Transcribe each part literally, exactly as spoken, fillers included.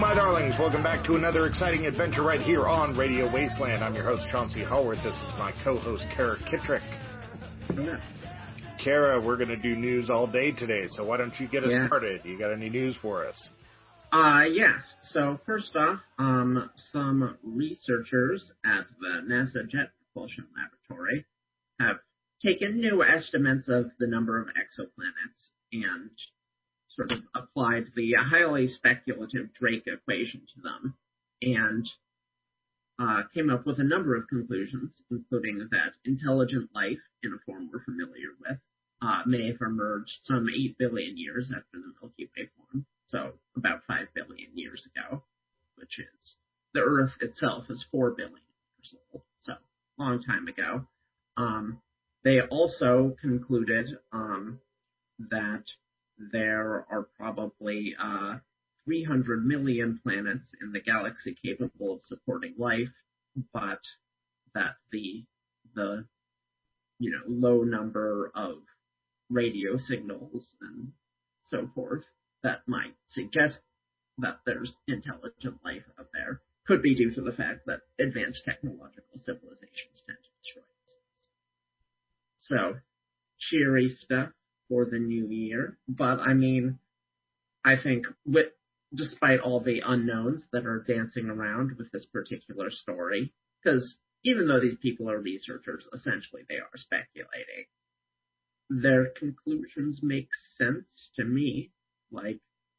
my darlings. Welcome back to another exciting adventure right here on Radio Wasteland. I'm your host, Chauncey Hallworth. This is my co-host, Kara Kittrick. Yeah. Kara, we're going to do news all day today, so why don't you get us yeah. started? You got any news for us? Uh, yes. So first off, um, some researchers at the NASA Jet Propulsion Laboratory have taken new estimates of the number of exoplanets and sort of applied the highly speculative Drake equation to them, and uh, came up with a number of conclusions, including that intelligent life, in a form we're familiar with, uh, may have emerged some eight billion years after the Milky Way formed, so about five billion years ago, which is, the Earth itself is four billion years old, so long time ago. Um, they also concluded um, that there are probably uh, three hundred million planets in the galaxy capable of supporting life, but that the the you know low number of radio signals and so forth that might suggest that there's intelligent life out there could be due to the fact that advanced technological civilizations tend to destroy themselves. So, cheery stuff for the new year, but I mean, I think with, despite all the unknowns that are dancing around with this particular story, because even though these people are researchers, essentially they are speculating, their conclusions make sense to me. Like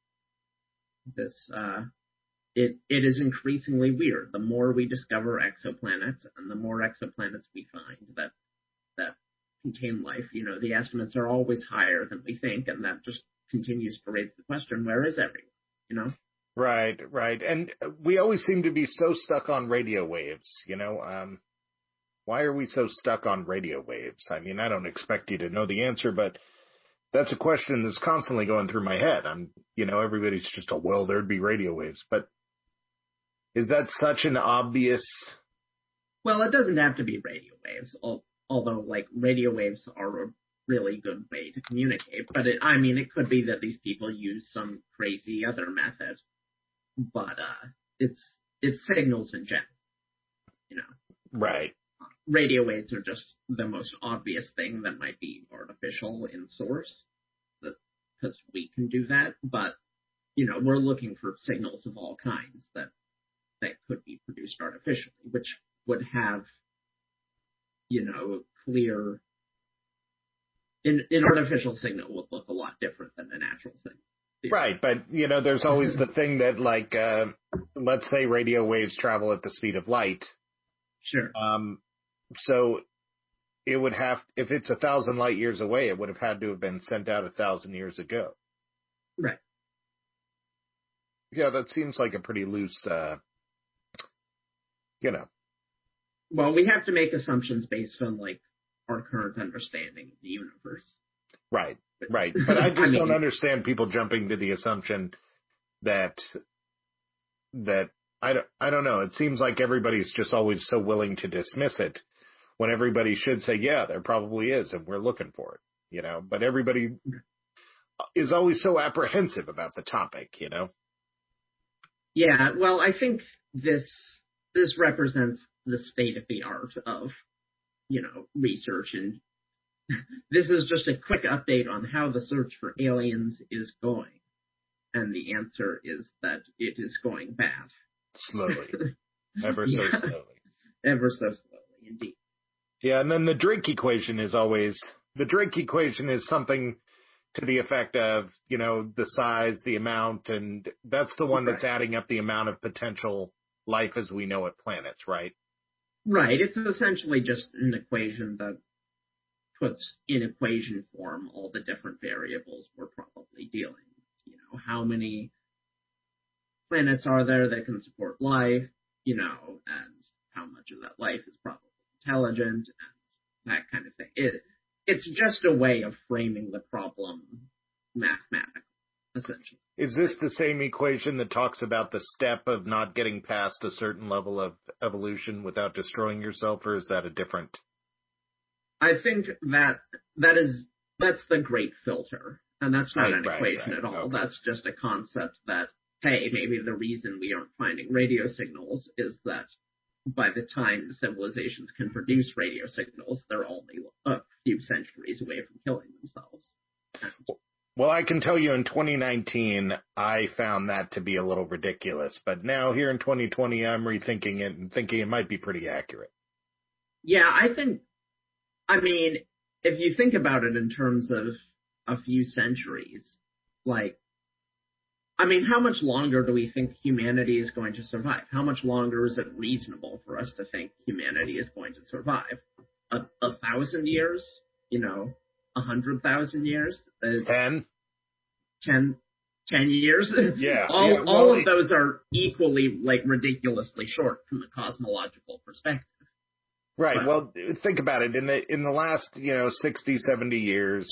this, uh, it it is increasingly weird. The more we discover exoplanets, and the more exoplanets we find that that contain life, you know, the estimates are always higher than we think, and that just continues to raise the question, where is everyone, you know? Right, right. And we always seem to be so stuck on radio waves, you know? Um, why are we so stuck on radio waves? I mean, I don't expect you to know the answer, but that's a question that's constantly going through my head. I'm, you know, everybody's just, oh, well, there'd be radio waves, but is that such an obvious... Well, it doesn't have to be radio waves, although, like, radio waves are a really good way to communicate. But, it, I mean, it could be that these people use some crazy other method. But uh, it's it's signals in general, you know. Right. Radio waves are just the most obvious thing that might be artificial in source, because we can do that. But, you know, we're looking for signals of all kinds that that could be produced artificially, which would have, you know, clear... An, an artificial signal would look a lot different than a natural signal. Right, but, you know, there's always the thing that, like, uh, let's say radio waves travel at the speed of light. Sure. Um, so it would have, if it's a thousand light years away, it would have had to have been sent out a thousand years ago. Right. Yeah, that seems like a pretty loose, uh, you know. Well, we have to make assumptions based on, like, our current understanding of the universe. Right, right. But I just I mean, don't understand people jumping to the assumption that, that, I don't, I don't know, it seems like everybody's just always so willing to dismiss it when everybody should say, yeah, there probably is, and we're looking for it, you know. But everybody is always so apprehensive about the topic, you know. Yeah, well, I think this this represents the state of the art of, you know, research, and this is just a quick update on how the search for aliens is going. And the answer is that it is going bad. Slowly. Ever so yeah. slowly. Ever so slowly, indeed. Yeah, and then the Drake equation is always, the Drake equation is something to the effect of, you know, the size, the amount, and that's the one that's right. adding up the amount of potential life as we know it planets, right? Right. It's essentially just an equation that puts in equation form all the different variables we're probably dealing with. You know, how many planets are there that can support life, you know, and how much of that life is probably intelligent, and that kind of thing. It, it's just a way of framing the problem mathematically, essentially. Is this the same equation that talks about the step of not getting past a certain level of evolution without destroying yourself, or is that a different? I think that that is that's the great filter, and that's not right, an right, equation right. at all. Okay. That's just a concept that hey, maybe the reason we aren't finding radio signals is that by the time civilizations can produce radio signals, they're only a few centuries away from killing themselves. And well, I can tell you in twenty nineteen, I found that to be a little ridiculous. But now here in twenty twenty, I'm rethinking it and thinking it might be pretty accurate. Yeah, I think, I mean, if you think about it in terms of a few centuries, like, I mean, how much longer do we think humanity is going to survive? How much longer is it reasonable for us to think humanity is going to survive? A, a thousand years? You know, a hundred thousand years? Uh, Ten? ten, ten years? Yeah. all yeah, well, all of those are equally, like, ridiculously short from the cosmological perspective. Right. But, well, think about it. In the in the last, you know, sixty, seventy years,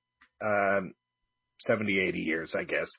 um, seventy, eighty years, I guess,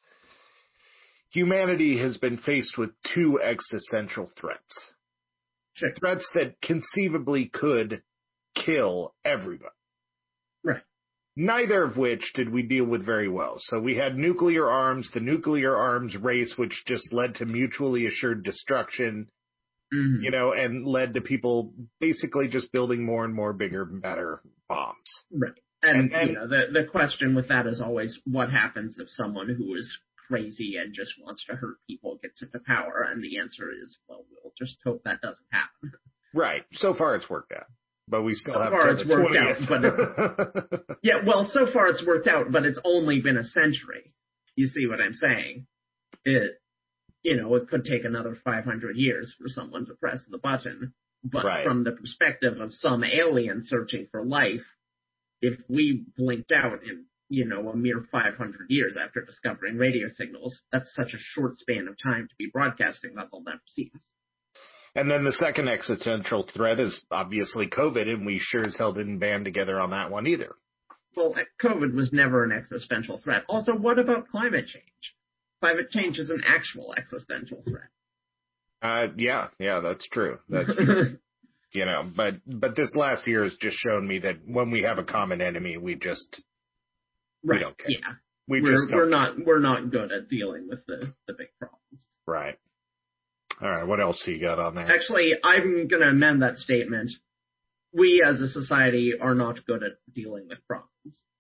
humanity has been faced with two existential threats. sure. Threats that conceivably could kill everybody. Right. Neither of which did we deal with very well. So we had nuclear arms, the nuclear arms race, which just led to mutually assured destruction. Mm-hmm. You know, and led to people basically just building more and more bigger and better bombs. Right. And, And- and- you know, the, the question with that is always what happens if someone who is crazy and just wants to hurt people gets into power? And the answer is, well, we'll just hope that doesn't happen. Right. So far it's worked out. But we still So have far till it's the worked out, twentieth. Yeah, well, so far it's worked out, but it's only been a century. You see what I'm saying? It, you know, it could take another five hundred years for someone to press the button. But Right. from the perspective of some alien searching for life, if we blinked out in, you know, a mere five hundred years after discovering radio signals, that's such a short span of time to be broadcasting that they'll never see us. And then the second existential threat is obviously COVID, and we sure as hell didn't band together on that one either. Well, COVID was never an existential threat. Also, what about climate change? Climate change is an actual existential threat. Uh, yeah, yeah, that's true. That's you know, but but this last year has just shown me that when we have a common enemy, we just right. we don't care. Yeah. We we're just don't we're not we're not good at dealing with the, the big problems. Right. All right. What else you got on that? Actually, I'm going to amend that statement. We as a society are not good at dealing with problems.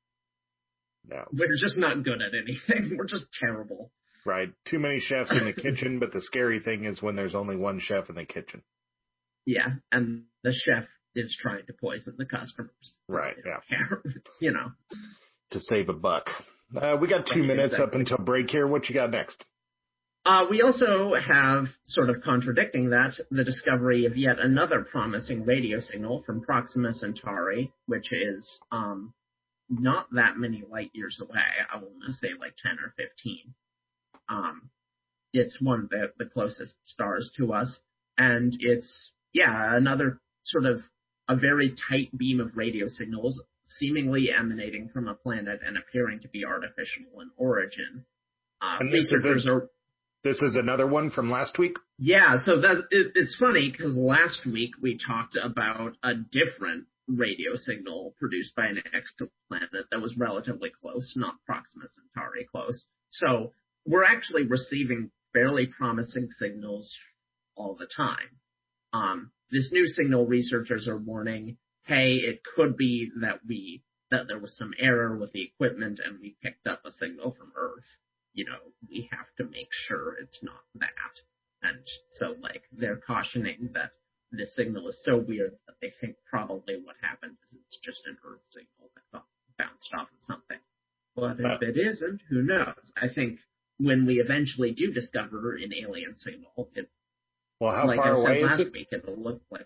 No. We're just not good at anything. We're just terrible. Right. Too many chefs in the kitchen, but the scary thing is when there's only one chef in the kitchen. Yeah, and the chef is trying to poison the customers. Right, yeah. Care, you know. To save a buck. Uh, we got two Right, minutes exactly. up until break here. What you got next? Uh, we also have, sort of contradicting that, the discovery of yet another promising radio signal from Proxima Centauri, which is um, not that many light years away. I want to say like ten or fifteen. Um, it's one of the, the closest stars to us, and it's, yeah, another sort of a very tight beam of radio signals seemingly emanating from a planet and appearing to be artificial in origin. Uh, And this is researchers a- are... This is another one from last week? Yeah, so that it, it's funny because last week we talked about a different radio signal produced by an exoplanet that was relatively close, not Proxima Centauri close. So we're actually receiving fairly promising signals all the time. Um, this new signal, researchers are warning, hey, it could be that we that there was some error with the equipment and we picked up a signal from Earth. You know, we have to make sure it's not that. And so, like, they're cautioning that this signal is so weird that they think probably what happened is it's just an Earth signal that bounced off of something. But if it isn't, who knows? I think when we eventually do discover an alien signal, it, Well, how like far I said away is last it? week, it'll look like.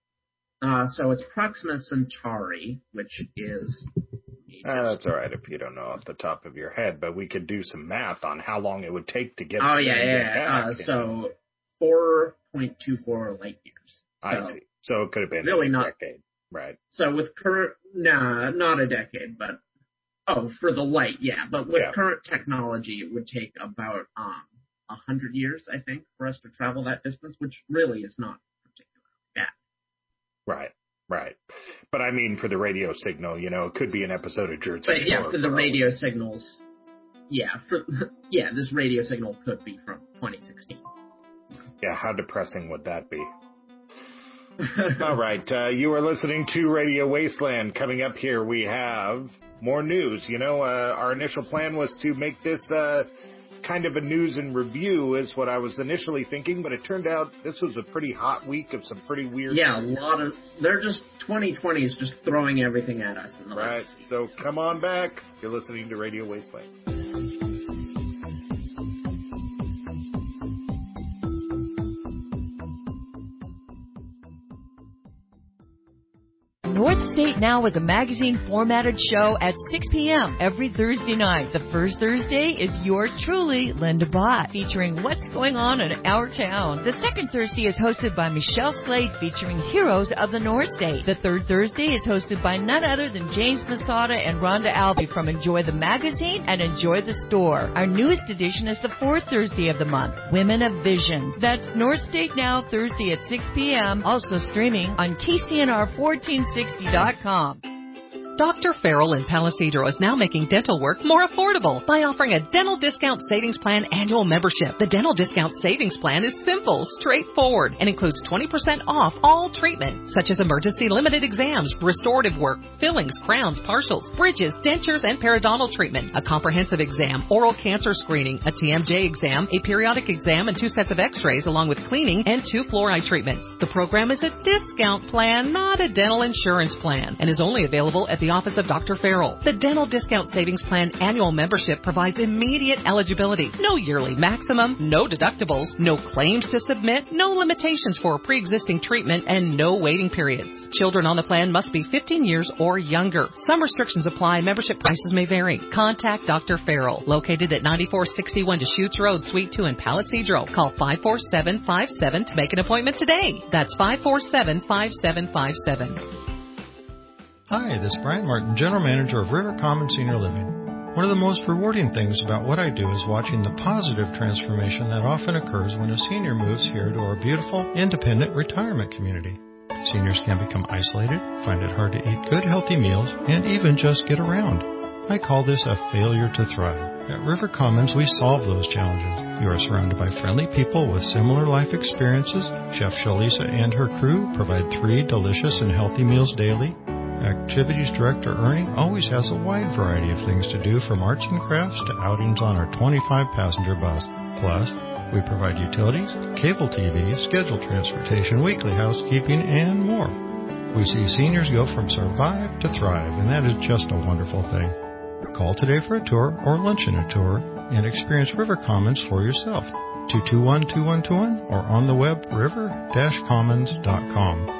Uh, so it's Proxima Centauri, which is. Uh, that's all right if you don't know off the top of your head, but we could do some math on how long it would take to get Oh, there yeah, and yeah, get yeah. back, Uh, you know? so four point two four light years. I So, see. So it could have been really a not- decade. Right. So with current, nah, not a decade, but, oh, for the light, yeah. But with Yeah. current technology, it would take about um a hundred years, I think, for us to travel that distance, which really is not particularly bad. Right. Right. But I mean, for the radio signal, you know, it could be an episode of Jersey But yeah, Shore for the all radio we know. signals, yeah, for yeah, this radio signal could be from twenty sixteen. Yeah, how depressing would that be? All right, uh, you are listening to Radio Wasteland. Coming up here, we have more news. You know, uh, our initial plan was to make this uh, kind of a news and review is what I was initially thinking, but it turned out this was a pretty hot week of some pretty weird Yeah, stuff. a lot of, they're just, twenty twenty is just throwing everything at us. In the Right, so come on back. You're listening to Radio Wasteland. North State Now is a magazine-formatted show at six p.m. every Thursday night. The first Thursday is yours truly, Linda Bott, featuring what's going on in our town. The second Thursday is hosted by Michelle Slade, featuring heroes of the North State. The third Thursday is hosted by none other than James Masada and Rhonda Albee from Enjoy the Magazine and Enjoy the Store. Our newest edition is the fourth Thursday of the month, Women of Vision. That's North State Now, Thursday at six p.m., also streaming on K C N R fourteen sixty dot com. Doctor Farrell in Palisadro is now making dental work more affordable by offering a Dental Discount Savings Plan annual membership. The Dental Discount Savings Plan is simple, straightforward, and includes twenty percent off all treatment, such as emergency limited exams, restorative work, fillings, crowns, partials, bridges, dentures, and periodontal treatment, a comprehensive exam, oral cancer screening, a T M J exam, a periodic exam, and two sets of x-rays, along with cleaning and two fluoride treatments. The program is a discount plan, not a dental insurance plan, and is only available at the office of Doctor Farrell. The Dental Discount Savings Plan annual membership provides immediate eligibility. No yearly maximum, no deductibles, no claims to submit, no limitations for pre-existing treatment, and no waiting periods. Children on the plan must be fifteen years or younger. Some restrictions apply. Membership prices may vary. Contact Doctor Farrell, located at ninety-four sixty-one Deschutes Road, Suite two in Palisadro. Call five four seven five seven to make an appointment today. That's five four seven five seven five seven. Hi, this is Brian Martin, General Manager of River Commons Senior Living. One of the most rewarding things about what I do is watching the positive transformation that often occurs when a senior moves here to our beautiful, independent retirement community. Seniors can become isolated, find it hard to eat good, healthy meals, and even just get around. I call this a failure to thrive. At River Commons, we solve those challenges. You are surrounded by friendly people with similar life experiences. Chef Shalisa and her crew provide three delicious and healthy meals daily. Activities Director Ernie always has a wide variety of things to do, from arts and crafts to outings on our twenty-five passenger bus. Plus, we provide utilities, cable T V, scheduled transportation, weekly housekeeping, and more. We see seniors go from survive to thrive, and that is just a wonderful thing. Call today for a tour or luncheon a tour and experience River Commons for yourself. two two one, two one two one or on the web river dash commons dot com.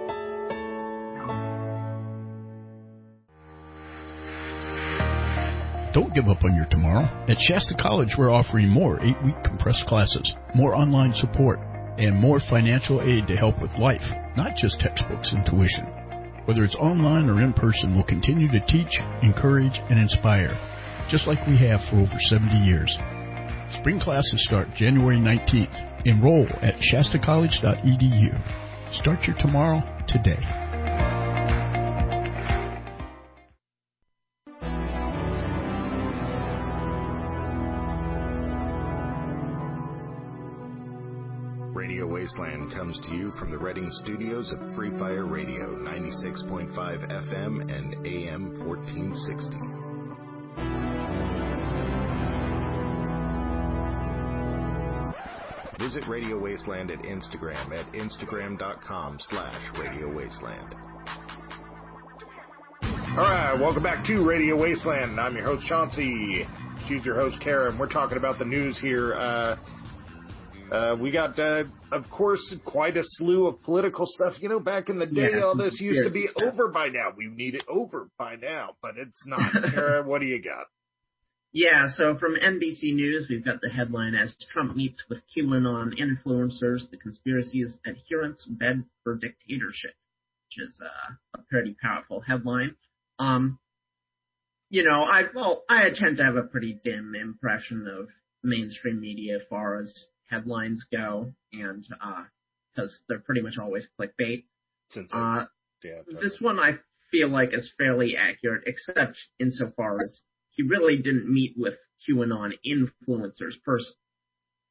Don't give up on your tomorrow. At Shasta College, we're offering more eight-week compressed classes, more online support, and more financial aid to help with life, not just textbooks and tuition. Whether it's online or in person, we'll continue to teach, encourage, and inspire, just like we have for over seventy years. Spring classes start January nineteenth. Enroll at shasta college dot e d u. Start your tomorrow today. Radio Wasteland comes to you from the Reading studios of Free Fire Radio, ninety-six point five F M and A M fourteen sixty. Visit Radio Wasteland at Instagram at instagram.com slash Radio Wasteland. All right, welcome back to Radio Wasteland. I'm your host, Chauncey. She's your host, Kara, and we're talking about the news here. Uh, uh, we got, uh, of course, quite a slew of political stuff. You know, back in the day, Yeah, all this used to be stuff. over by now. We need it over by now, but it's not. Kara, what do you got? Yeah, so from N B C News, we've got the headline as Trump meets with QAnon influencers, the conspiracy's adherents bed for dictatorship, which is uh, a pretty powerful headline. Um, you know, I well, I tend to have a pretty dim impression of mainstream media as far as headlines go, and because uh, they're pretty much always clickbait. Since uh, yeah, this one I feel like is fairly accurate, except insofar as he really didn't meet with QAnon influencers person.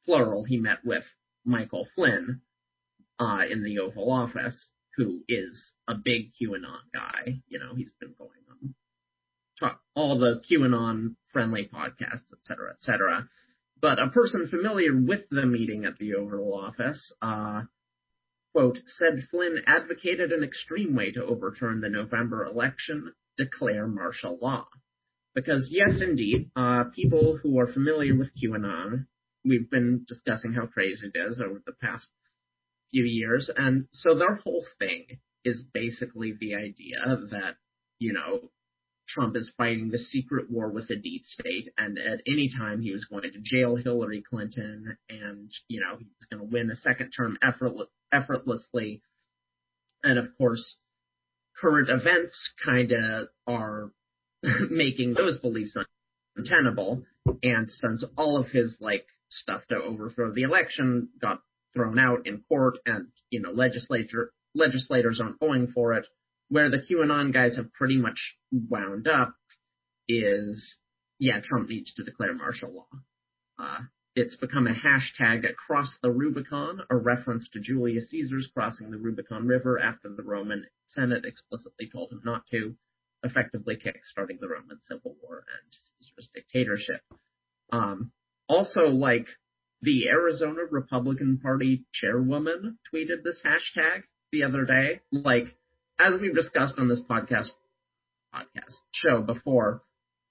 plural, he met with Michael Flynn uh, in the Oval Office, who is a big QAnon guy. You know, he's been going on talk, all the QAnon-friendly podcasts, et cetera, et cetera. But a person familiar with the meeting at the Oval Office, uh, quote, said Flynn advocated an extreme way to overturn the November election, declare martial law. Because, yes, indeed, uh, people who are familiar with QAnon, we've been discussing how crazy it is over the past few years, and so their whole thing is basically the idea that, you know, Trump is fighting the secret war with the deep state, and at any time he was going to jail Hillary Clinton, and, you know, he was going to win a second term effortless, effortlessly. And, of course, current events kind of are making those beliefs untenable, and since all of his, like, stuff to overthrow the election got thrown out in court, and, you know, legislature legislators aren't going for it, where the QAnon guys have pretty much wound up is, yeah, Trump needs to declare martial law. Uh, it's become a hashtag across the Rubicon, a reference to Julius Caesar's crossing the Rubicon River after the Roman Senate explicitly told him not to, effectively kickstarting the Roman Civil War and Caesar's dictatorship. Um, also, like, the Arizona Republican Party chairwoman tweeted this hashtag the other day. Like, as we've discussed on this podcast podcast show before,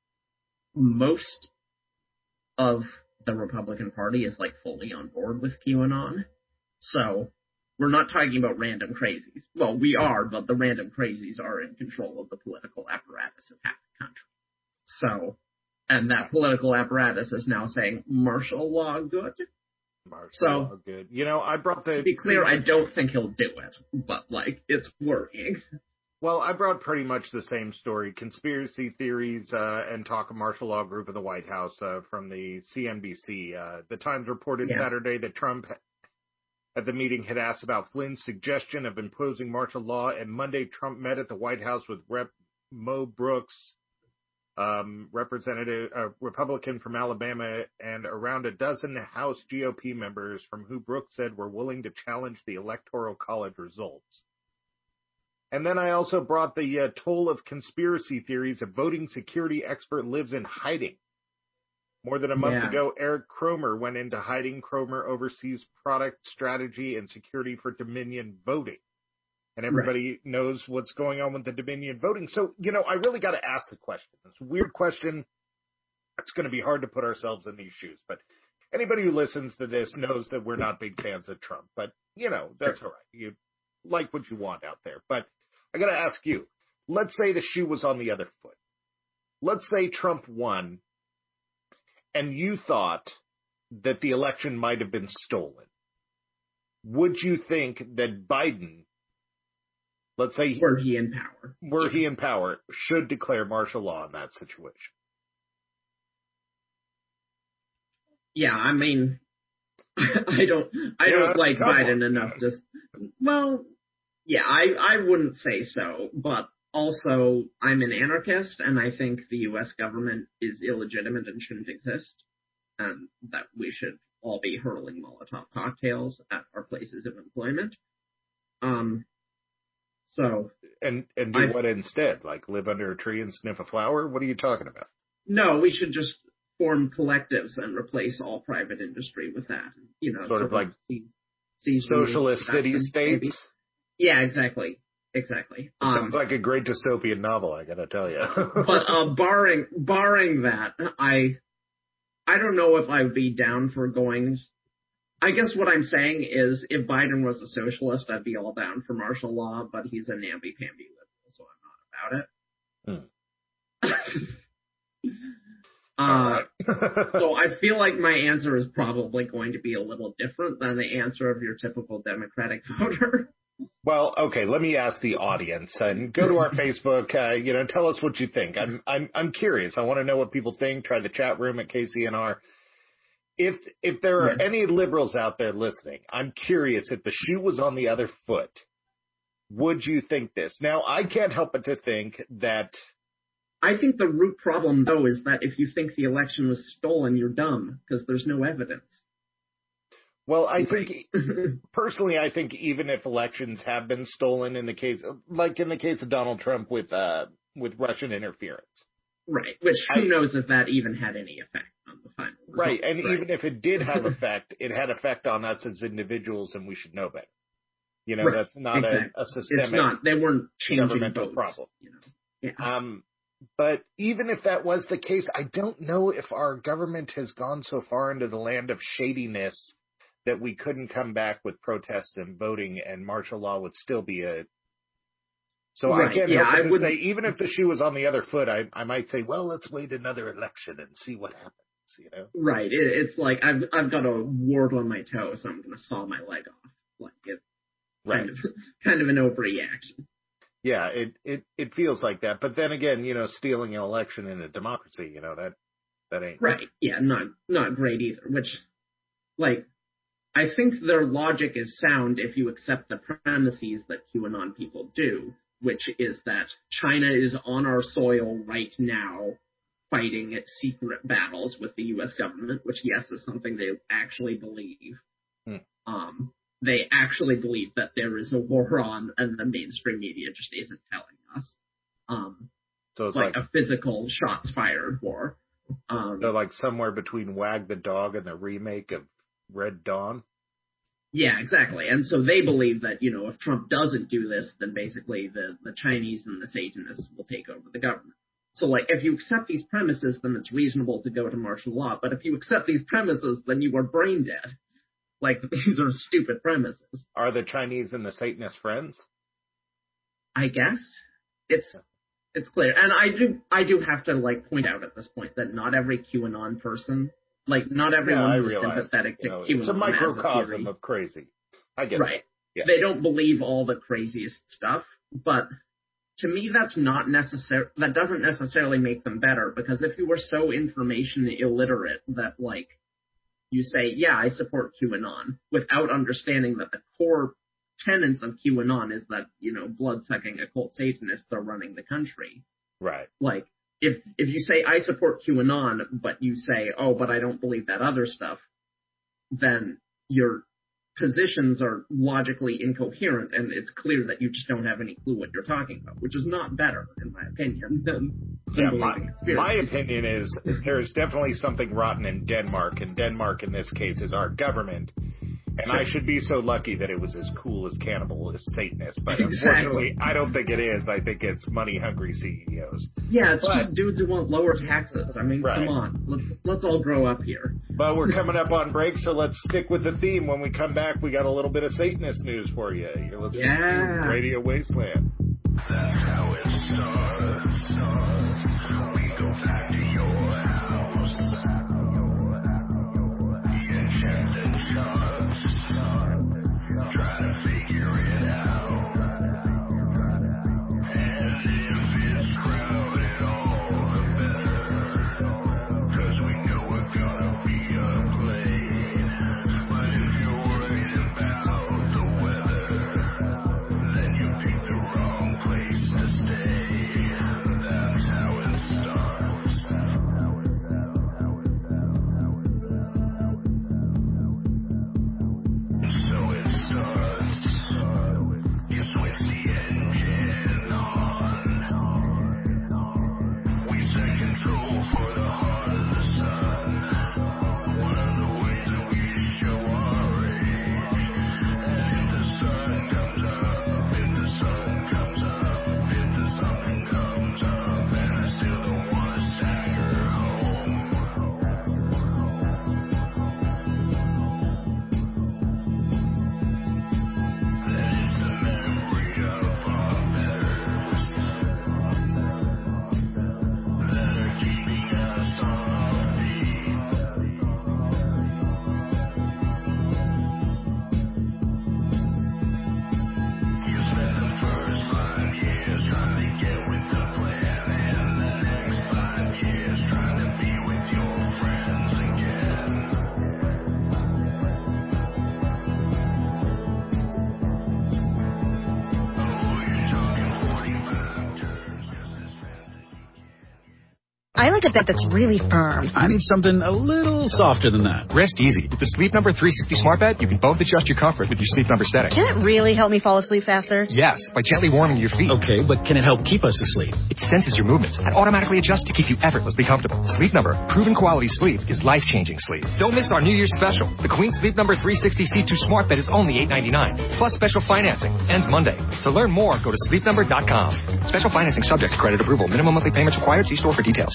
most of the Republican Party is, like, fully on board with QAnon. So we're not talking about random crazies. Well, we are, but the random crazies are in control of the political apparatus of half the country. So, and that political apparatus is now saying martial law good. Martial so, law good. You know, I brought the... To be clear, I don't think he'll do it, but, like, it's working. Well, I brought pretty much the same story, conspiracy theories uh, and talk of martial law group of the White House uh, from the C N B C. Uh, the Times reported yeah. Saturday that Trump at the meeting had asked about Flynn's suggestion of imposing martial law, and Monday Trump met at the White House with Rep Mo Brooks, um, representative, uh, Republican from Alabama, and around a dozen House G O P members from who Brooks said were willing to challenge the Electoral College results. And then I also brought the uh, toll of conspiracy theories. A voting security expert lives in hiding. More than a month yeah. ago, Eric Cromer went into hiding. Cromer oversees product strategy and security for Dominion Voting. And everybody right. knows what's going on with the Dominion Voting. So, you know, I really got to ask the question. It's a weird question. It's going to be hard to put ourselves in these shoes. But anybody who listens to this knows that we're not big fans of Trump. But, you know, that's all right. You like what you want out there. But I got to ask you, let's say the shoe was on the other foot. Let's say Trump won and you thought that the election might have been stolen. Would you think that Biden, let's say, were he in power, were yeah. he in power, should declare martial law in that situation? Yeah, I mean, I don't, I yeah, don't like Biden one. enough to. Well, yeah, I, I wouldn't say so, but also I'm an anarchist, and I think the U S government is illegitimate and shouldn't exist, and that we should all be hurling Molotov cocktails at our places of employment. Um. So. And and do I, what instead? Like live under a tree and sniff a flower? What are you talking about? No, we should just form collectives and replace all private industry with that. You know, sort of like see, see socialist city-states? Yeah, exactly. Exactly. Um, sounds like a great dystopian novel, I gotta tell you. But uh, barring barring that, I I don't know if I would be down for going. I guess what I'm saying is, if Biden was a socialist, I'd be all down for martial law. But he's a namby-pamby liberal, so I'm not about it. Hmm. uh, so I feel like my answer is probably going to be a little different than the answer of your typical Democratic voter. Well, okay, let me ask the audience and go to our Facebook, uh, you know, tell us what you think. I'm, I'm, I'm curious. I want to know what people think. Try the chat room at K C N R. If, if there are yeah. any liberals out there listening, I'm curious if the shoe was on the other foot, would you think this? Now, I can't help but to think that. I think the root problem, though, is that if you think the election was stolen, you're dumb because there's no evidence. Well, I think, personally, I think even if elections have been stolen in the case, like in the case of Donald Trump with uh, with Russian interference. Right, which who I, knows if that even had any effect on the final result. Right, and right. even if it did have effect, it had effect on us as individuals, and we should know better. You know, right. that's not exactly. a, a systemic it's not, they weren't changing governmental votes, problem. You know? Yeah. Um, but even if that was the case, I don't know if our government has gone so far into the land of shadiness that we couldn't come back with protests and voting and martial law would still be a... So right. I can't yeah, help but I to would... say, even if the shoe was on the other foot, I, I might say, well, let's wait another election and see what happens, you know? Right. It, it's like, I've I've got a wart on my toe, so I'm going to saw my leg off. Like, it's right. kind of, kind of an overreaction. Yeah, it, it, it feels like that. But then again, you know, stealing an election in a democracy, you know, that, that ain't... Right. Yeah, not not great either, which, like, I think their logic is sound if you accept the premises that QAnon people do, which is that China is on our soil right now fighting secret battles with the U S government, which, yes, is something they actually believe. Hmm. Um, they actually believe that there is a war on, and the mainstream media just isn't telling us. Um, so it's like, like a physical shots fired war. Um, so like somewhere between Wag the Dog and the remake of Red Dawn? Yeah, exactly. And so they believe that, you know, if Trump doesn't do this, then basically the, the Chinese and the Satanists will take over the government. So, like, if you accept these premises, then it's reasonable to go to martial law. But if you accept these premises, then you are brain dead. Like, these are stupid premises. Are the Chinese and the Satanist friends? I guess. It's it's clear. And I do I do have to, like, point out at this point that not every QAnon person... Like, not everyone yeah, who's realize, sympathetic to you know, QAnon it's a microcosm a of crazy. I get right. Yeah. They don't believe all the craziest stuff, but to me that's not necessary. That doesn't necessarily make them better, because if you were so information illiterate that, like, you say, yeah, I support QAnon, without understanding that the core tenets of QAnon is that, you know, blood-sucking occult Satanists are running the country. Right. Like, If if you say, I support QAnon, but you say, oh, but I don't believe that other stuff, then your positions are logically incoherent, and it's clear that you just don't have any clue what you're talking about, which is not better, in my opinion, than, than yeah, believing my, my opinion is there's definitely something rotten in Denmark, and Denmark, in this case, is our government. And I should be so lucky that it was as cool as Cannibal as Satanist, but unfortunately, exactly. I don't think it is. I think it's money-hungry C E Os. Yeah, it's but, just dudes who want lower taxes. I mean, right. come on. Let's let's all grow up here. But we're coming up on break, so let's stick with the theme. When we come back, we got a little bit of Satanist news for you. You're listening yeah. to Radio Wasteland. That's how it starts. We go back to your house. You check the charts. Try to figure it out. And if it's crowded, all the better. Cause we know we're gonna be a plane. But if you're worried about the weather, then you picked the wrong place to stay. I like a bed that's really firm. I need something a little softer than that. Rest easy. With the Sleep Number three sixty Smart Bed, you can both adjust your comfort with your Sleep Number setting. Can it really help me fall asleep faster? Yes, by gently warming your feet. Okay, but can it help keep us asleep? It senses your movements and automatically adjusts to keep you effortlessly comfortable. Sleep Number, proven quality sleep is life-changing sleep. Don't miss our New Year's special. The Queen Sleep Number three sixty C two Smart Bed is only eight ninety-nine, plus special financing. Ends Monday. To learn more, go to sleep number dot com. Special financing subject to credit approval. Minimum monthly payments required. See store for details.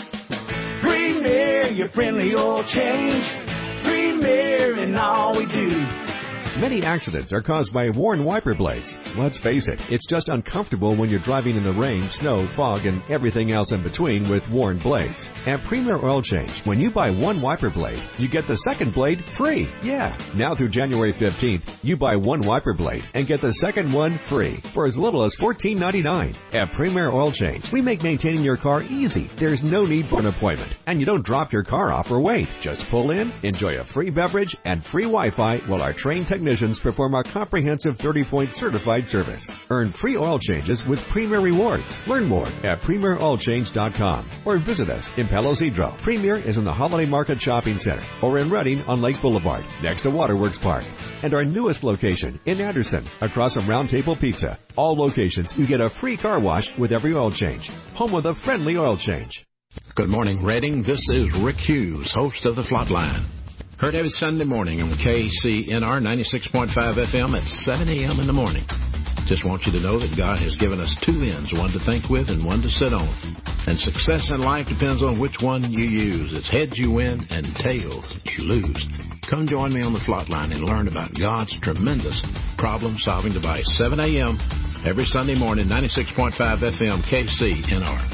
Premier, your friendly oil change. Premier in all we do. Many accidents are caused by worn wiper blades. Let's face it, it's just uncomfortable when you're driving in the rain, snow, fog, and everything else in between with worn blades. At Premier Oil Change, when you buy one wiper blade, you get the second blade free. Yeah, now through January fifteenth, you buy one wiper blade and get the second one free for as little as fourteen ninety-nine. At Premier Oil Change, we make maintaining your car easy. There's no need for an appointment, and you don't drop your car off or wait. Just pull in, enjoy a free beverage and free Wi-Fi while our trained technicians perform our comprehensive thirty-point certified service. Earn free oil changes with Premier Rewards. Learn more at premier oil change dot com or visit us in Palo Cedro. Premier is in the Holiday Market Shopping Center or in Redding on Lake Boulevard next to Waterworks Park. And our newest location in Anderson across from Round Table Pizza. All locations you get a free car wash with every oil change. Home with a friendly oil change. Good morning, Redding. This is Rick Hughes, host of The Flatline. Heard every Sunday morning on K C N R ninety-six point five F M at seven a.m. in the morning. Just want you to know that God has given us two ends, one to think with and one to sit on. And success in life depends on which one you use. It's heads you win and tails you lose. Come join me on The Flatline and learn about God's tremendous problem-solving device. seven a.m. every Sunday morning, ninety-six point five F M, K C N R.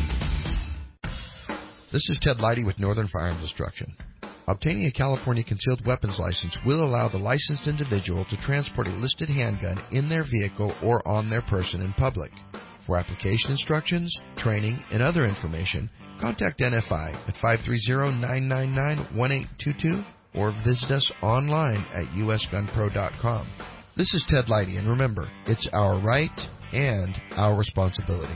This is Ted Leidy with Northern Firearms Instruction. Obtaining a California concealed weapons license will allow the licensed individual to transport a listed handgun in their vehicle or on their person in public. For application instructions, training, and other information, contact N F I at five three zero, nine nine nine, one eight two two or visit us online at u s gun pro dot com. This is Ted Leidy, and remember, it's our right and our responsibility.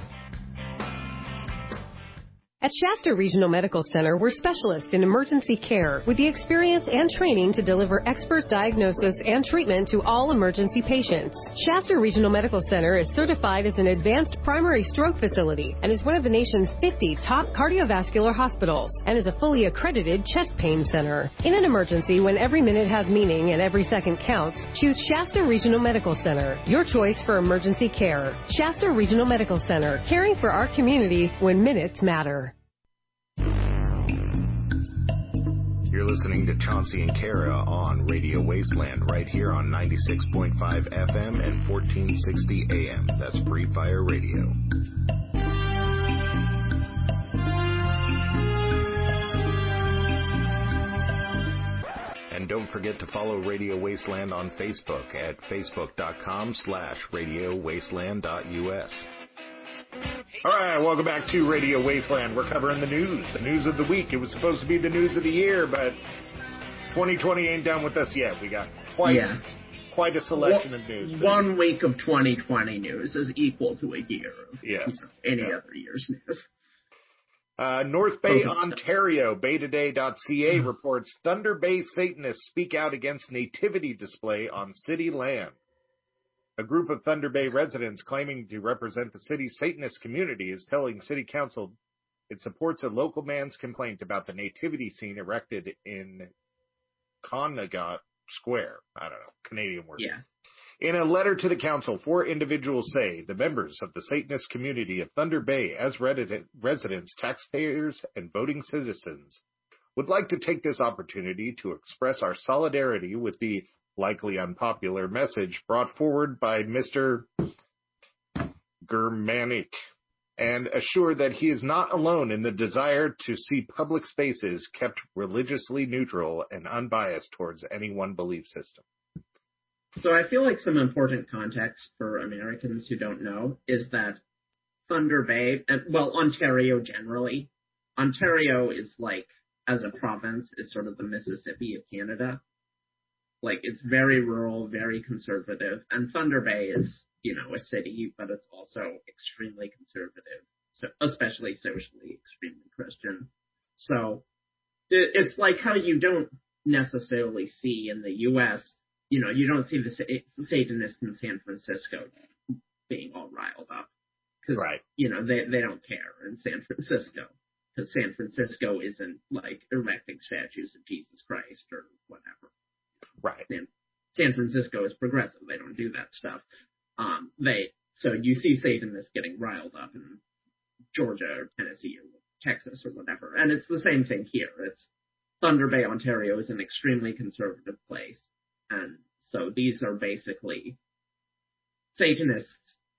At Shasta Regional Medical Center, we're specialists in emergency care with the experience and training to deliver expert diagnosis and treatment to all emergency patients. Shasta Regional Medical Center is certified as an advanced primary stroke facility and is one of the nation's fifty top cardiovascular hospitals and is a fully accredited chest pain center. In an emergency, when every minute has meaning and every second counts, choose Shasta Regional Medical Center, your choice for emergency care. Shasta Regional Medical Center, caring for our community when minutes matter. You're listening to Chauncey and Kara on Radio Wasteland right here on ninety-six point five F M and fourteen sixty A M. That's Free Fire Radio. And don't forget to follow Radio Wasteland on Facebook at facebook.com slash Radio Wasteland dot US. All right, welcome back to Radio Wasteland. We're covering the news, the news of the week. It was supposed to be the news of the year, but twenty twenty ain't done with us yet. We got quite yeah. quite a selection well, of news. One week of twenty twenty news is equal to a year of yes. any yeah. other year's news. Uh, North Bay, Ontario, bay today dot c a reports Thunder Bay Satanists speak out against nativity display on city land. A group of Thunder Bay residents claiming to represent the city's Satanist community is telling City Council it supports a local man's complaint about the nativity scene erected in Connaught Square. I don't know, Canadian word. Yeah. In a letter to the council, four individuals say the members of the Satanist community of Thunder Bay, as residents, taxpayers, and voting citizens, would like to take this opportunity to express our solidarity with the likely unpopular message brought forward by Mister Germanic and assure that he is not alone in the desire to see public spaces kept religiously neutral and unbiased towards any one belief system. So I feel like some important context for Americans who don't know is that Thunder Bay, well, Ontario generally, Ontario is like, as a province, is sort of the Mississippi of Canada. Like, it's very rural, very conservative, and Thunder Bay is, you know, a city, but it's also extremely conservative. so especially socially extremely Christian. So it, it's like how you don't necessarily see in the U S, you know, you don't see the Satanists in San Francisco being all riled up. Because, right. you know, they, they don't care in San Francisco. Because San Francisco isn't, like, erecting statues of Jesus Christ or whatever. Right. San, San Francisco is progressive. They don't do that stuff. Um, they So you see Satanists getting riled up in Georgia or Tennessee or Texas or whatever. And it's the same thing here. It's Thunder Bay, Ontario is an extremely conservative place. And so these are basically Satanists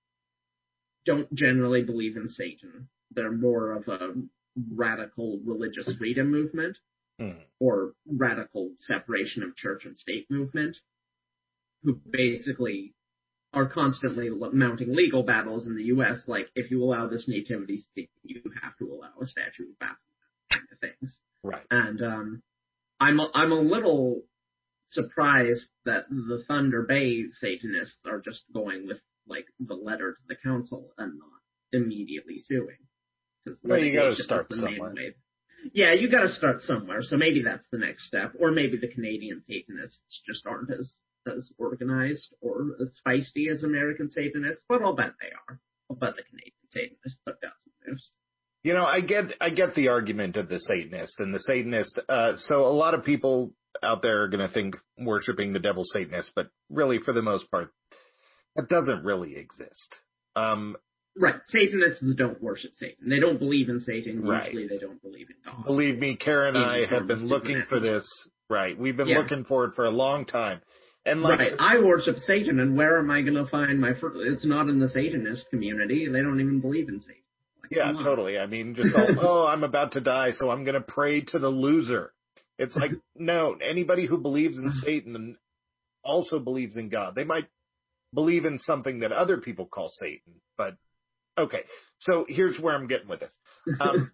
don't generally believe in Satan. They're more of a radical religious freedom movement mm. or radical separation of church and state movement, who basically are constantly mounting legal battles in the U S, like, if you allow this nativity scene, you have to allow a statue of Baphomet, kind of things. Right. And um, I'm a, I'm a little surprised that the Thunder Bay Satanists are just going with, like, the letter to the council and not immediately suing. Well, you got to start somewhere. Yeah, you got to start somewhere. So maybe that's the next step, or maybe the Canadian Satanists just aren't as as organized or as feisty as American Satanists. But I'll bet they are. I'll bet the Canadian Satanists have got some moves. You know, I get I get the argument of the Satanist and the Satanist. Uh, so a lot of people out there are going to think worshiping the devil Satanist, but really, for the most part, that doesn't really exist. Um, right. Satanists don't worship Satan. They don't believe in Satan. Usually right. they don't believe in God. Believe me, Karen and I have been looking for this. Right. We've been yeah. looking for it for a long time. And like, right. I worship Satan, and where am I going to find my fr- It's not in the Satanist community. They don't even believe in Satan. Like, yeah, totally. I mean, just all, oh, I'm about to die, so I'm going to pray to the loser. It's like, no, anybody who believes in Satan also believes in God. They might believe in something that other people call Satan, but okay. So here's where I'm getting with this. Um,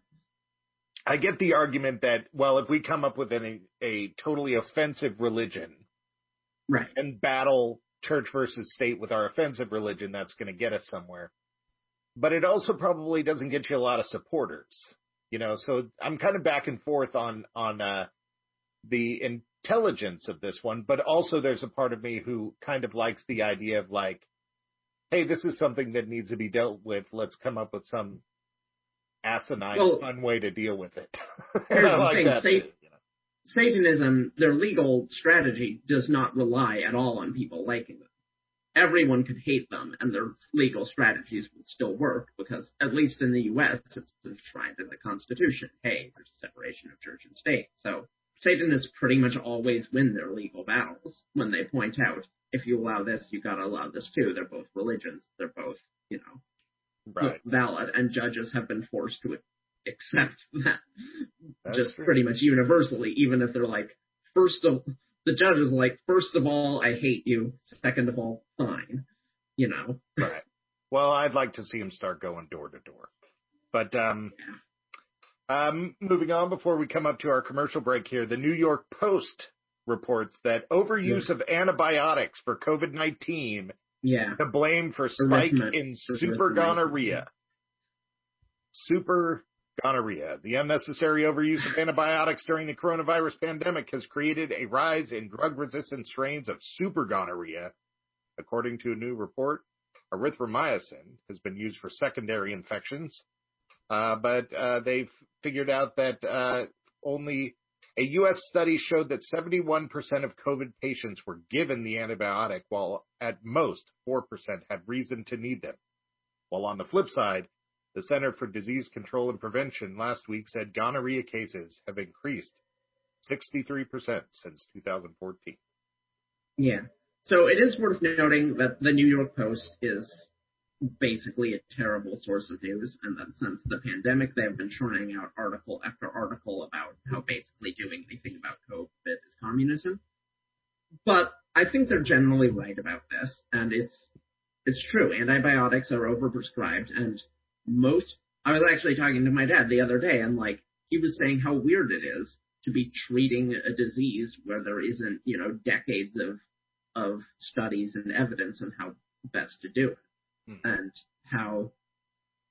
I get the argument that, well, if we come up with an, a, a totally offensive religion, right, and battle church versus state with our offensive religion, that's going to get us somewhere. But it also probably doesn't get you a lot of supporters, you know. So I'm kind of back and forth on on uh, the intelligence of this one, but also there's a part of me who kind of likes the idea of like, hey, this is something that needs to be dealt with. Let's come up with some asinine, well, fun way to deal with it. Here's I the like thing, that Sa- too, you know? Satanism, their legal strategy does not rely at all on people liking them. Everyone could hate them, and their legal strategies would still work, because, at least in the U S, it's enshrined in the Constitution. Hey, there's separation of church and state. So Satanists pretty much always win their legal battles when they point out, if you allow this, you gotta allow this too. They're both religions. They're both, you know, right. valid, and judges have been forced to accept that. That's just true. Pretty much universally, even if they're like, first of, the judge is like, first of all, I hate you. Second of all, fine. You know? Right. Well, I'd like to see him start going door to door. But, um, yeah. um, moving on before we come up to our commercial break here, the New York Post reports that overuse yeah. of antibiotics for COVID nineteen yeah. to blame for spike in super gonorrhea. Super gonorrhea. The unnecessary overuse of antibiotics during the coronavirus pandemic has created a rise in drug-resistant strains of super gonorrhea. According to a new report, erythromycin has been used for secondary infections, uh, but uh, they've figured out that uh, only a U S study showed that seventy-one percent of COVID patients were given the antibiotic, while at most four percent had reason to need them. While on the flip side, the Center for Disease Control and Prevention last week said gonorrhea cases have increased sixty-three percent since two thousand fourteen. Yeah. So it is worth noting that the New York Post is basically a terrible source of news, and that since the pandemic, they have been churning out article after article about how basically doing anything about COVID is communism. But I think they're generally right about this, and it's it's true. Antibiotics are overprescribed, and most, I was actually talking to my dad the other day, and like, he was saying how weird it is to be treating a disease where there isn't, you know, decades of, of studies and evidence on how best to do it. Mm. And how,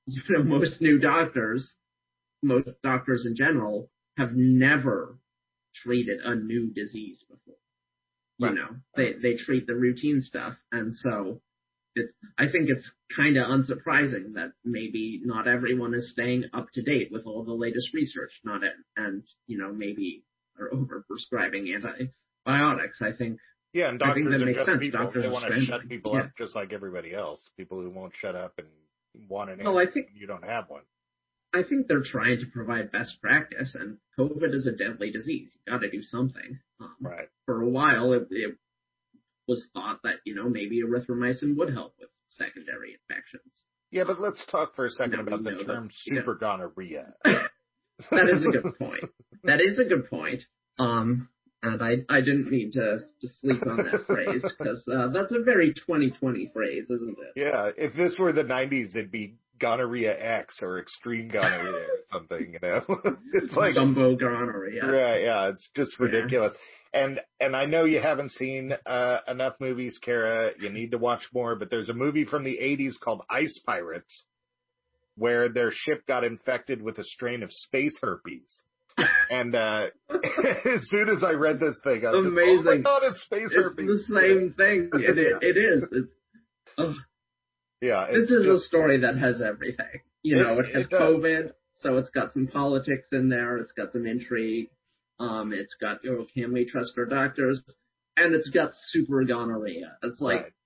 you know, most new doctors, most doctors in general, have never treated a new disease before. You Right. know, they they treat the routine stuff, and so it's. I think it's kind of unsurprising that maybe not everyone is staying up to date with all the latest research. Not it, and you know, maybe are over prescribing antibiotics. I think. Yeah, and I think doctors that are makes just sense. people. Doctors They are want to shut scrambling. people Yeah. up just like everybody else. People who won't shut up and want an Well, I answer think- when you don't have one. I think they're trying to provide best practice, and COVID is a deadly disease. You got to do something. Um, Right. For a while, it, it was thought that you know maybe erythromycin would help with secondary infections. Yeah, but let's talk for a second No, about we the know term that- yeah. super gonorrhea. That is a good point. That is a good point. Um, and I I didn't mean to, to sleep on that phrase because uh, that's a very twenty twenty phrase, isn't it? Yeah, if this were the nineties, it'd be gonorrhea X or extreme gonorrhea or something, you know? It's like Jumbo gonorrhea. Right, yeah, it's just Yeah. ridiculous. And and I know you haven't seen uh, enough movies, Kara. You need to watch more, but there's a movie from the eighties called Ice Pirates where their ship got infected with a strain of space herpes. And uh, as soon as I read this thing, I was Amazing. just, oh my God, it's space It's herpes. the same thing. It, it, it is. It's, ugh. Yeah, This it's is a just, story that has everything. You It- know, it has it does. COVID, so it's got some politics in there. It's got some intrigue. Um, it's got, you know, can we trust our doctors? And it's got super gonorrhea. It's like, Right.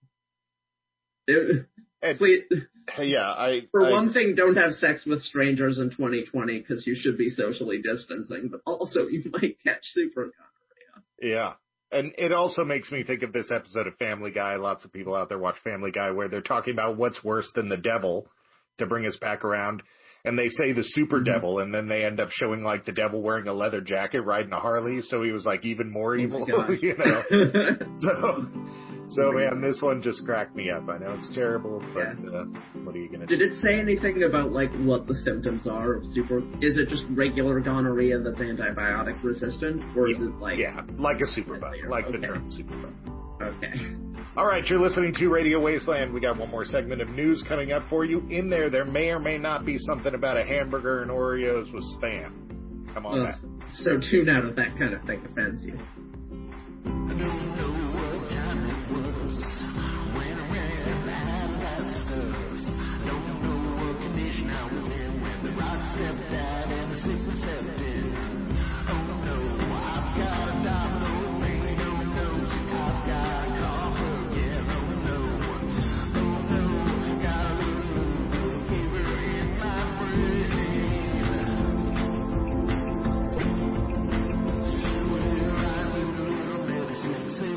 it, And- please, yeah, I for I, one thing, don't have sex with strangers in twenty twenty because you should be socially distancing, but also you might catch super gonorrhea. Yeah. And it also makes me think of this episode of Family Guy. Lots of people out there watch Family Guy where they're talking about what's worse than the devil to bring us back around. And they say the super Mhm. devil, and then they end up showing like the devil wearing a leather jacket riding a Harley. So he was like even more Oh my evil, God. you know? So, so man, this one just cracked me up. I know it's terrible, but uh, what are you going to do? Did it say anything about like what the symptoms are of super? Is it just regular gonorrhea that's antibiotic resistant, or is it like Yeah, like a superbug, like the Okay. term superbug. okay? All right, you're listening to Radio Wasteland. We got one more segment of news coming up for you. In there, there may or may not be something about a hamburger and Oreos with spam. Come on Ugh. back. So tune out if that kind of thing offends you. Mississippi.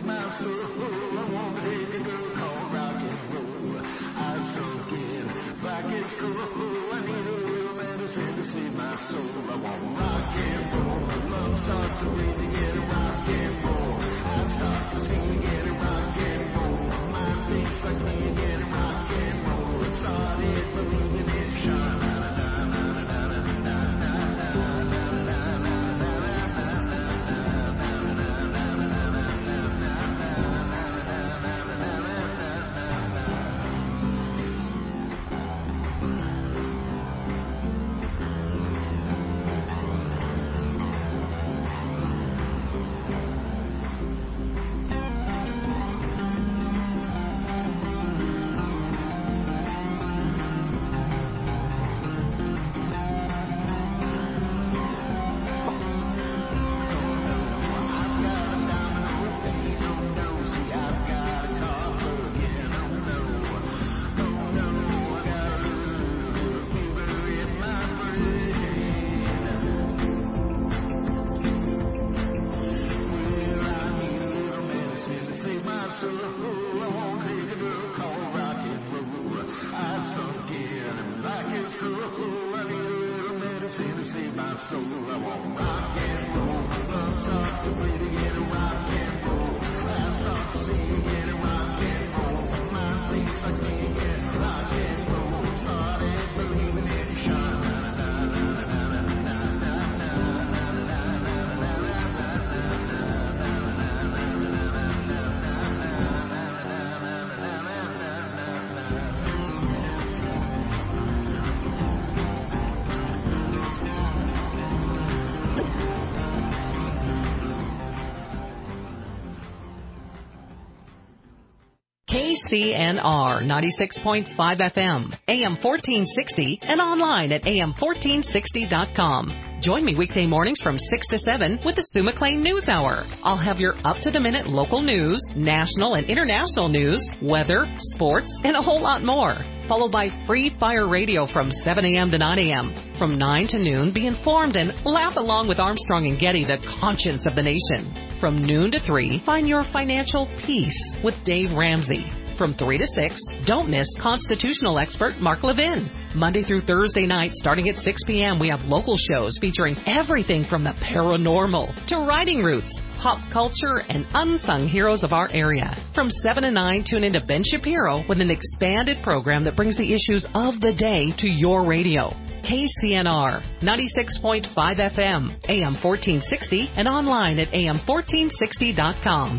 C N R ninety-six point five F M, A M fourteen sixty, and online at A M fourteen sixty dot com. Join me weekday mornings from six to seven with the Sue McLean News Hour. I'll have your up-to-the-minute local news, national and international news, weather, sports, and a whole lot more. Followed by Free Fire Radio from seven a.m. to nine a.m. From nine to noon, be informed and laugh along with Armstrong and Getty, the conscience of the nation. From noon to three, find your financial peace with Dave Ramsey. From three to six, don't miss constitutional expert Mark Levin. Monday through Thursday night, starting at six p.m., we have local shows featuring everything from the paranormal to riding routes, pop culture, and unsung heroes of our area. From seven to nine, tune into Ben Shapiro with an expanded program that brings the issues of the day to your radio. K C N R ninety-six point five F M, A M fourteen sixty, and online at A M fourteen sixty dot com.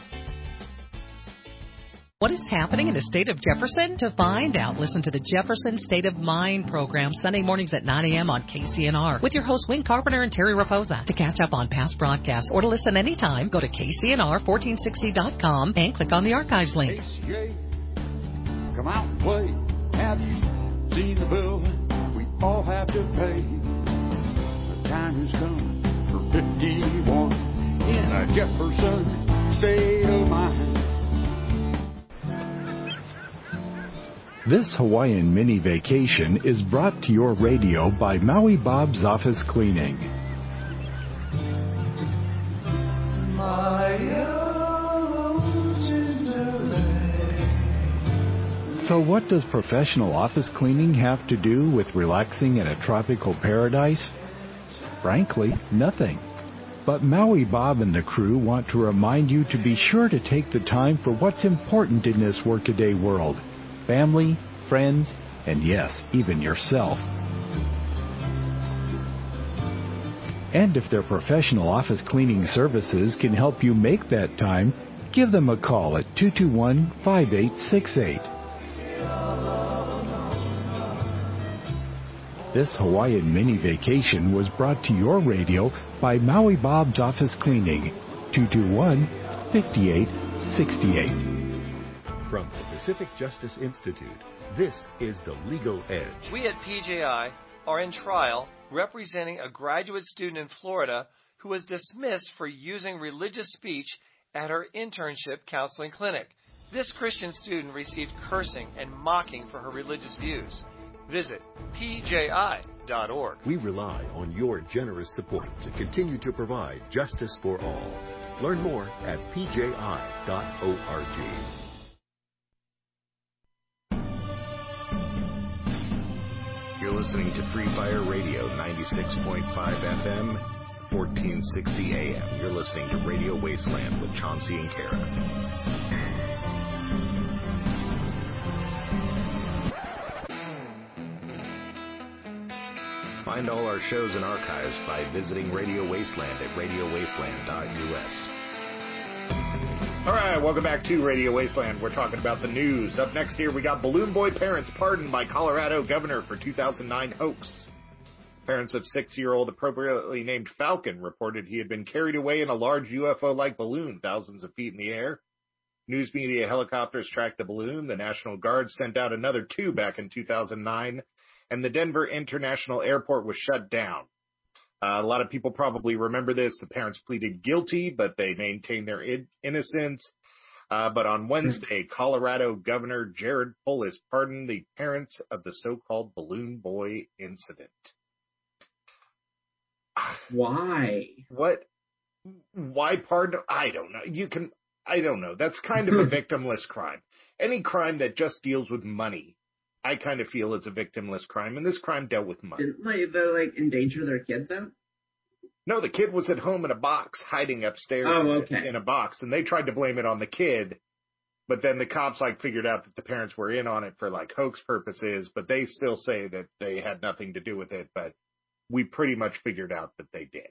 What is happening in the state of Jefferson? To find out, listen to the Jefferson State of Mind program Sunday mornings at nine a.m. on K C N R with your hosts Wayne Carpenter and Terry Raposa. To catch up on past broadcasts or to listen anytime, go to K C N R fourteen sixty dot com and click on the archives link. K C A, come out and play. Have you seen the bill we all have to pay? The time has come for fifty-one in a Jefferson State of Mind. This Hawaiian mini vacation is brought to your radio by Maui Bob's Office Cleaning. So what does professional office cleaning have to do with relaxing in a tropical paradise? Frankly, nothing. But Maui Bob and the crew want to remind you to be sure to take the time for what's important in this workaday world. Family, friends, and yes, even yourself. And if their professional office cleaning services can help you make that time, give them a call at two two one, five eight six eight. This Hawaiian mini vacation was brought to your radio by Maui Bob's Office Cleaning, two two one, five eight six eight. From the Pacific Justice Institute, this is The Legal Edge. We at P J I are in trial representing a graduate student in Florida who was dismissed for using religious speech at her internship counseling clinic. This Christian student received cursing and mocking for her religious views. Visit P J I dot org. We rely on your generous support to continue to provide justice for all. Learn more at P J I dot org. You're listening to Free Fire Radio, ninety-six point five F M, fourteen sixty A M. You're listening to Radio Wasteland with Chauncey and Kara. Find all our shows and archives by visiting Radio Wasteland at radio wasteland dot U S. All right, welcome back to Radio Wasteland. We're talking about the news. Up next here, we got Balloon Boy parents pardoned by Colorado governor for two thousand nine hoax. Parents of six-year-old appropriately named Falcon reported he had been carried away in a large U F O-like balloon thousands of feet in the air. News media helicopters tracked the balloon. The National Guard sent out another two back in two thousand nine, and the Denver International Airport was shut down. Uh, a lot of people probably remember this. The parents pleaded guilty, but they maintained their in- innocence. Uh, but on Wednesday, Colorado Governor Jared Polis pardoned the parents of the so-called Balloon Boy incident. Why? What? Why pardon? I don't know. You can, I don't know. That's kind of a victimless crime. Any crime that just deals with money, I kind of feel is a victimless crime, and this crime dealt with money. Didn't like, they like endanger their kid though? No, the kid was at home in a box, hiding upstairs oh, okay. in a box, and they tried to blame it on the kid, but then the cops like figured out that the parents were in on it for like hoax purposes, but they still say that they had nothing to do with it, but we pretty much figured out that they did.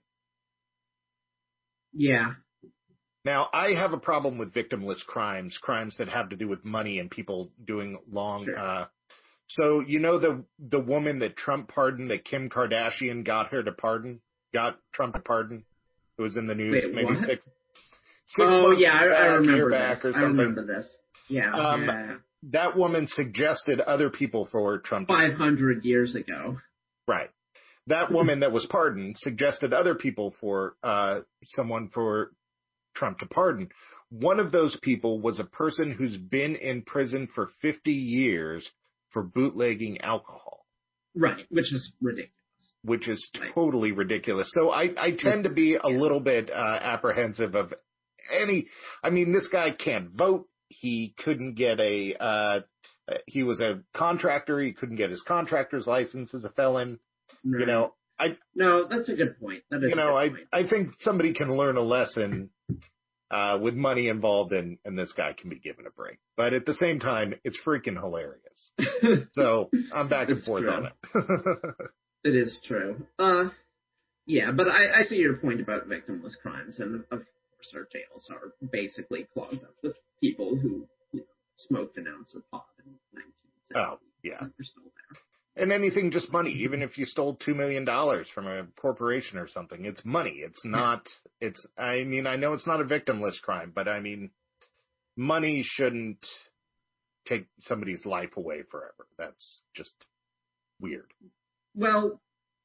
Yeah. Now, I have a problem with victimless crimes, crimes that have to do with money and people doing long, sure. uh, so, you know, the, the woman that Trump pardoned, that Kim Kardashian got her to pardon, got Trump to pardon, who was in the news Wait, maybe what? six, six oh, months yeah, I, back, I remember back this. or I something. remember this. Yeah, Um, yeah. That woman suggested other people for Trump. five hundred years ago. Right. That woman that was pardoned suggested other people for uh, someone for Trump to pardon. One of those people was a person who's been in prison for fifty years for bootlegging alcohol. Right, which is ridiculous. Which is totally ridiculous. So I, I tend to be a little bit uh, apprehensive of any, I mean, this guy can't vote. He couldn't get a, uh, he was a contractor. He couldn't get his contractor's license as a felon. Right. You know, I, no, that's a good point. That is you know, a I, good point. I think somebody can learn a lesson uh, with money involved, and, and this guy can be given a break. But at the same time, it's freaking hilarious. So I'm back and forth true. on it. It is true. Uh, yeah, but I, I see your point about victimless crimes, and of course our jails are basically clogged up with people who, you know, smoked an ounce of pot in nineteen seventy. Oh, yeah. They're still there. And anything just money, even if you stole two million dollars from a corporation or something, it's money. It's not, it's, I mean, I know it's not a victimless crime, but I mean, money shouldn't take somebody's life away forever. That's just weird. Well,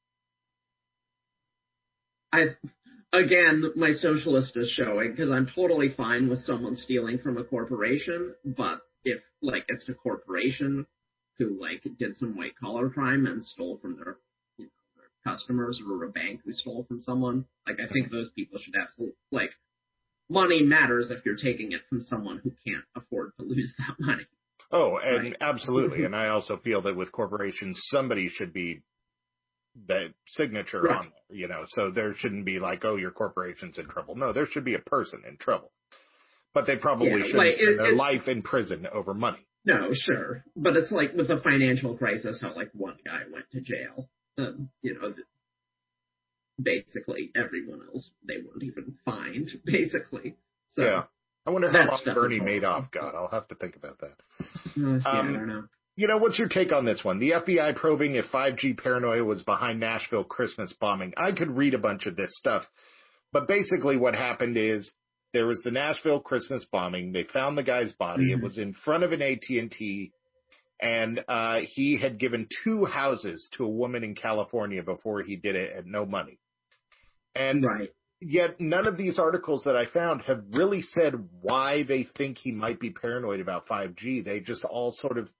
I, again, my socialist is showing, because I'm totally fine with someone stealing from a corporation, but if, like, it's a corporation who, like, did some white-collar crime and stole from their, you know, their customers, or a bank who stole from someone, like, I think those people should absolutely, like, money matters if you're taking it from someone who can't afford to lose that money. Oh, and Right. absolutely. And I also feel that with corporations, somebody should be the signature Right. on there, you know, so there shouldn't be like, oh, your corporation's in trouble. No, there should be a person in trouble. But they probably Yeah, shouldn't like, spend it- their it- life in prison over money. No, sure. But it's like with the financial crisis, how, like, one guy went to jail. Um, you know, th- basically everyone else, they weren't even fined, basically. So, Yeah. I wonder how that long stuff Bernie is Madoff got. I'll have to think about that. Uh, yeah, Um, I don't know. You know, what's your take on this one? The F B I probing if five G paranoia was behind Nashville Christmas bombing. I could read a bunch of this stuff, but basically what happened is there was the Nashville Christmas bombing. They found the guy's body. Mhm. It was in front of an A T and T, and uh, he had given two houses to a woman in California before he did it at no money. And right. Yet none of these articles that I found have really said why they think he might be paranoid about five G. They just all sort of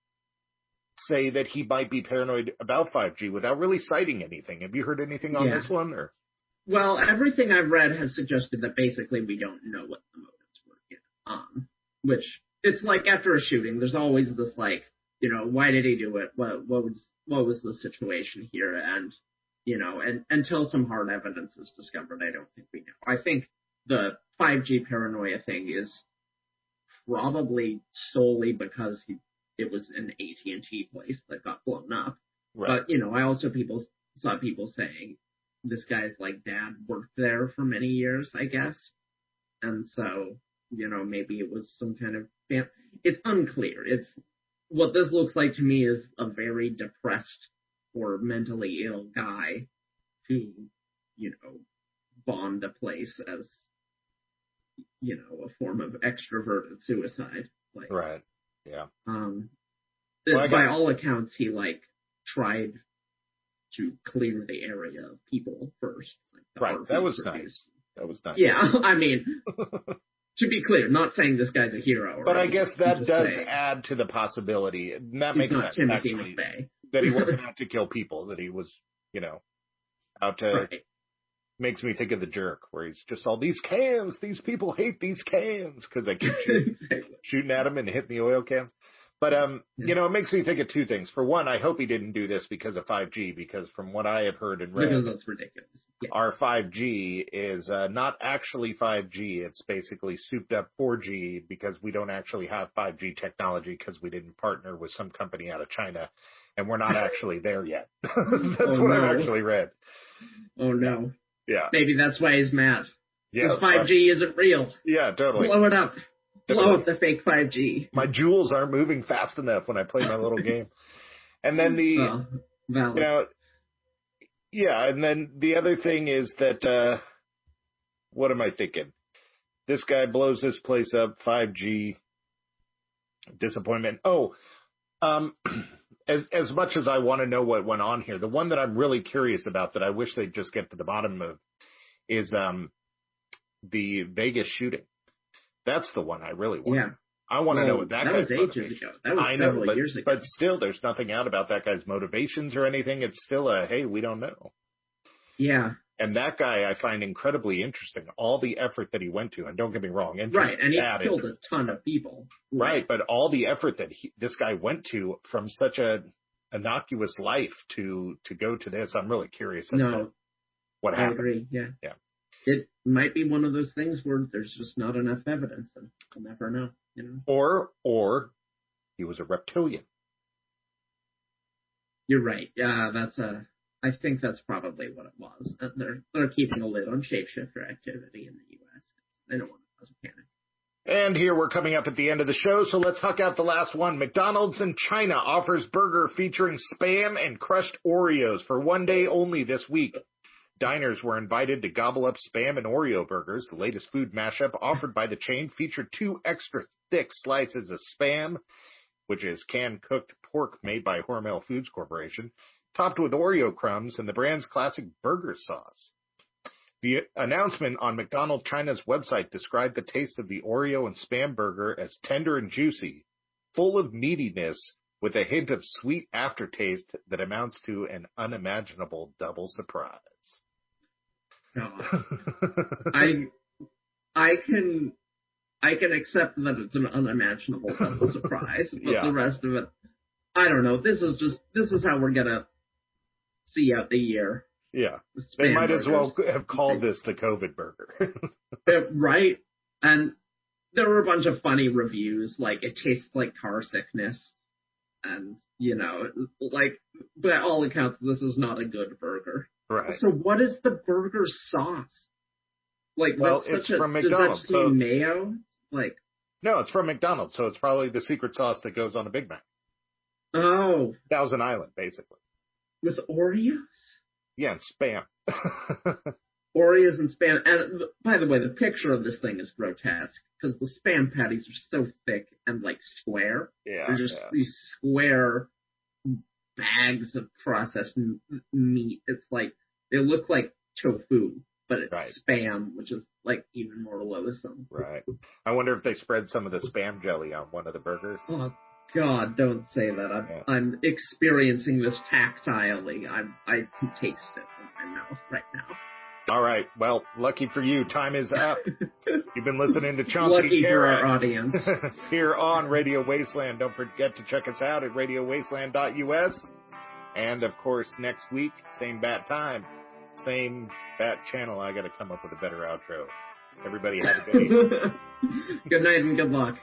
say that he might be paranoid about five G without really citing anything. Have you heard anything on Yeah. this one? Or Well, everything I've read has suggested that basically we don't know what the motives were yet. Um, which, it's like after a shooting, there's always this, like, you know, why did he do it? What, what was, what was the situation here? And, you know, and until some hard evidence is discovered, I don't think we know. I think the five G paranoia thing is probably solely because he, it was an A T and T place that got blown up. Right. But, you know, I also people saw people saying this guy's, like, dad worked there for many years, I guess. And so, you know, maybe it was some kind of, fam- it's unclear. It's, what this looks like to me is a very depressed or mentally ill guy who, you know, bombed a place as, you know, a form of extroverted suicide. Like, right, yeah. um, Well, I by got- all accounts, he, like, tried to clear the area of people first. Like, the Right, R V that was produced. nice. That was nice. Yeah, I mean, to be clear, not saying this guy's a hero. Or But I anything, guess that I'm just does saying add to the possibility. And that he's makes not sense, Timothy actually, McVeigh. that he wasn't out to kill people, that he was, you know, out to... Right. Makes me think of The Jerk, where he's just all, these cans, these people hate these cans, because they keep shooting, Exactly. shooting at him and hitting the oil cans. But, um, you know, it makes me think of two things. For one, I hope he didn't do this because of five G, because from what I have heard and read, Because that's ridiculous. Yeah. our five G is uh, not actually five G. It's basically souped up four G, because we don't actually have five G technology because we didn't partner with some company out of China, and we're not actually there yet. That's Oh, what no. I've actually read. Oh, no. Yeah. Maybe that's why he's mad. Yeah. Because five G isn't real. Yeah, totally. Blow it up. Blow Totally. up the fake five G. My jewels aren't moving fast enough when I play my little game. And then the, Well, valid. you know, yeah, and then the other thing is that, uh, what am I thinking? This guy blows this place up, five G. disappointment. Oh, um, as as much as I want to know what went on here, the one that I'm really curious about that I wish they'd just get to the bottom of is um, the Vegas shooting. That's the one I really want. Yeah. I want to well, know what that, that guy's was ages motivation. ago. That was I several know, but, years ago. but still, there's nothing out about that guy's motivations or anything. It's still a, hey, we don't know. Yeah. And that guy I find incredibly interesting. All the effort that he went to, and don't get me wrong, right, and he killed interest, a ton of people. Right, right but all the effort that he, this guy went to from such a innocuous life to to go to this, I'm really curious as no, to what I happened. agree. Yeah, yeah. It might be one of those things where there's just not enough evidence, and we'll never know. You know, or or he was a reptilian. You're right. Yeah, that's a. I think that's probably what it was. They're they're keeping a lid on shapeshifter activity in the U S. They don't want to cause a panic. And here we're coming up at the end of the show, so let's huck out the last one. McDonald's in China offers burger featuring Spam and crushed Oreos for one day only this week. Diners were invited to gobble up Spam and Oreo burgers. The latest food mashup offered by the chain featured two extra thick slices of Spam, which is canned cooked pork made by Hormel Foods Corporation, topped with Oreo crumbs and the brand's classic burger sauce. The announcement on McDonald's China's website described the taste of the Oreo and Spam burger as tender and juicy, full of meatiness, with a hint of sweet aftertaste that amounts to an unimaginable double surprise. No. I I can I can accept that it's an unimaginable double surprise, but yeah. the rest of it, I don't know. This is just this is how we're gonna see out the year. Yeah, they might burgers. as well have called this the COVID burger. Right, and there were a bunch of funny reviews, like it tastes like car sickness, and you know, like by all accounts, this is not a good burger. Right. So what is the burger sauce? Like, well, that's it's such a, from McDonald's. Does that so, mean mayo? Like, no, it's from McDonald's, so it's probably the secret sauce that goes on a Big Mac. Oh, Thousand Island, basically. With Oreos? Yeah, and Spam. Oreos and Spam. And by the way, the picture of this thing is grotesque because the Spam patties are so thick and like square. Yeah, they're just yeah. these square bags of processed m- meat. It's like they look like tofu, but it's right. Spam, which is like even more loathsome. Right. I wonder if they spread some of the Spam jelly on one of the burgers. Oh God, don't say that. I'm yeah. I'm experiencing this tactilely. I I can taste it in my mouth right now. All right. Well, lucky for you, time is up. You've been listening to Chomsky Lucky for our audience. here on Radio Wasteland. Don't forget to check us out at radio wasteland dot u s. And, of course, next week, same bat time, same bat channel. I got to come up with a better outro. Everybody have a good evening. Good night and good luck.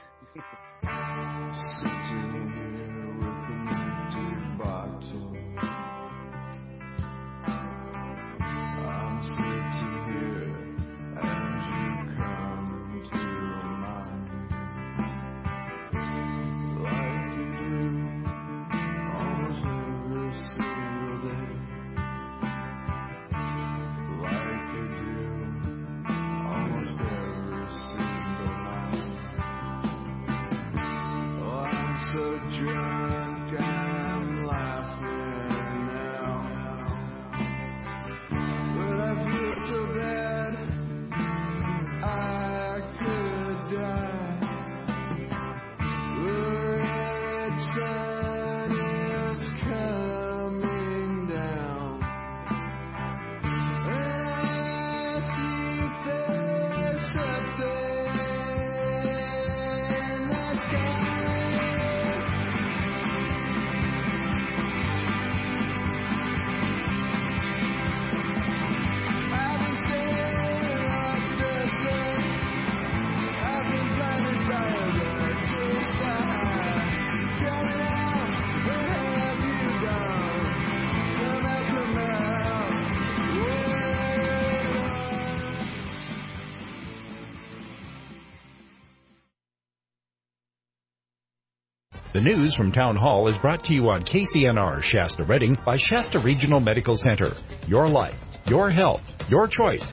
The news from Town Hall is brought to you on K C N R Shasta Redding by Shasta Regional Medical Center. Your life, your health, your choice.